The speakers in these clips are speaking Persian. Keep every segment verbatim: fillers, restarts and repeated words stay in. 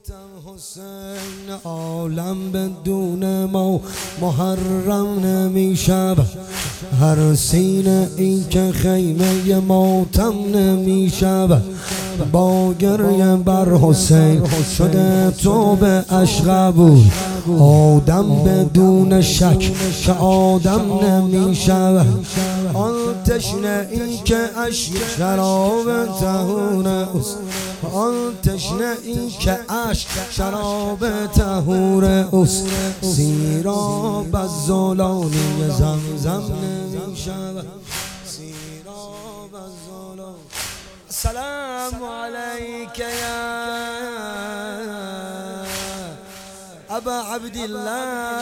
حسین عالم بدون ما محرم نمیشه، هر سینه این که خیمه ماتم نمیشه. با گریه بر حسین شده تو به عشق بود، آدم بدون شک که آدم نمیشه. آن تشنه ای که عشق شراب طهور است، آن تشنه ای که عشق شراب طهور است، سیراب از زولانی زمزم نمیشه، سیراب از زولان. السلام علیک یا ابا عبدالله،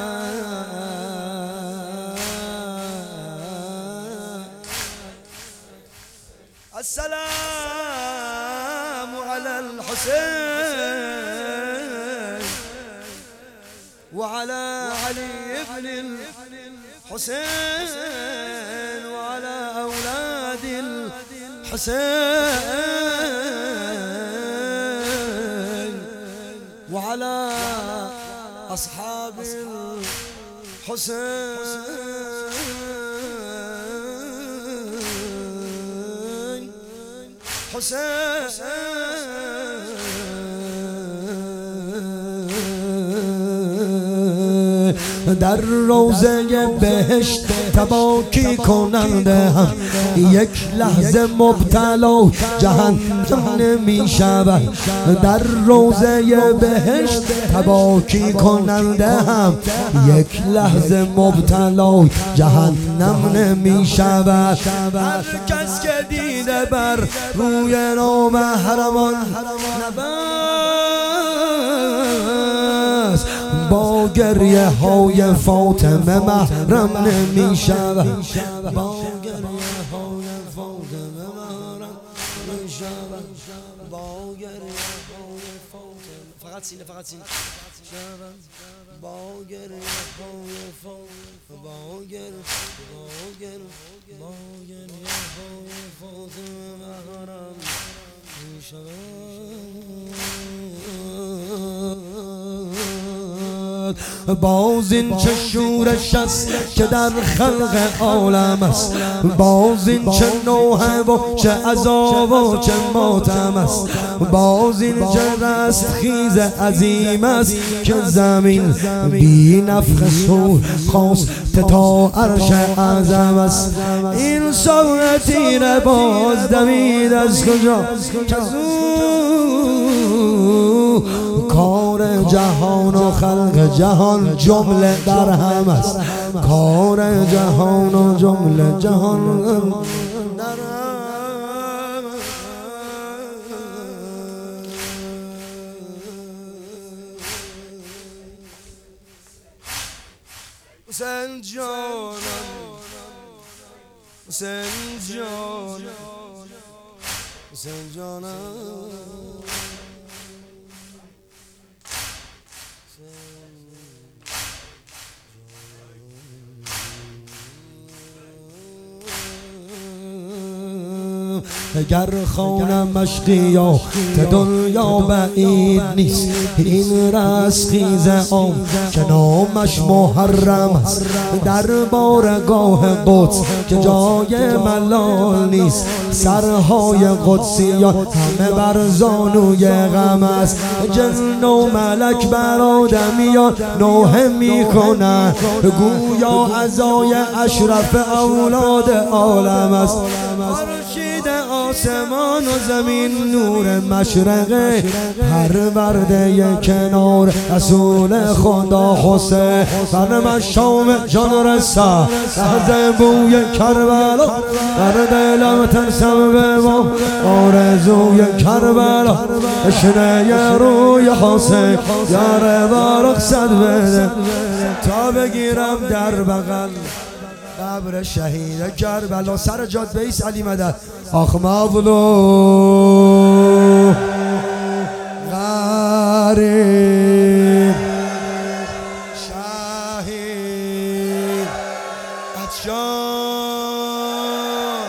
السلام على الحسين وعلى علي بن الحسين وعلى أولاد الحسين وعلى أصحاب الحسين. در روضه بهشت تباکی کننده هم یک لحظه مبتلا جهنم نمی شود. در روضه بهشت تباکی کننده هم یک لحظه مبتلا جهنم نمی شود. هر کس که دیده بر روی نامحرمان نبست، با گریه های فاطمه محرم نمی شود، با گریه های فاطمه محرم نمی شود، با گریه های فاطمه فقط سینه فقط سینه با گریه های فاطمه با گریه با گریه با گریه های فاطمه محرم نمی شود. باز این چه شورش است که در خلق عالم است، باز این چه نوحه و چه عذاب و چه ماتم است، باز این چه رستخیز عظیم است که زمین بی نفخ صور خواست تا عرش اعظم است. این ساعتی را باز دمید از کجا که کار جهان و خلق جهان جمله در هم است، کار جهان و جمله جهان در هم. حسین جانم حسین جانم حسین جانم اگر خانم مشقیا که دنیا بعید نیست، این رستخیز آن که نامش محرم است، در بارگاه قدس که جای ملال نیست، سرهای قدسیان همه بر زانوی غم است. جن و ملک بر آدمیان نوحه می کنند، گویا عزای اشرف اولاد عالم است. آسمان و زمین نور مشرقه، پرورده کنار رسول خدا حسین، بر مشام جان رسا لحظه بوی کربلا، در دلم ترسم به ما آرزوی کربلا، اشنه روی حسین یار بارق صد بده تا بگیرم در بغل قبر شهید کربلا. سر جاد بیس علی مدد آخ مولو غریب شهید اتشان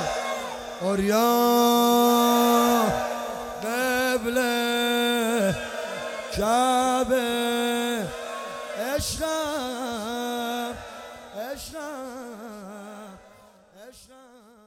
اوریان قبله کعبه عشقم عشقم عشقم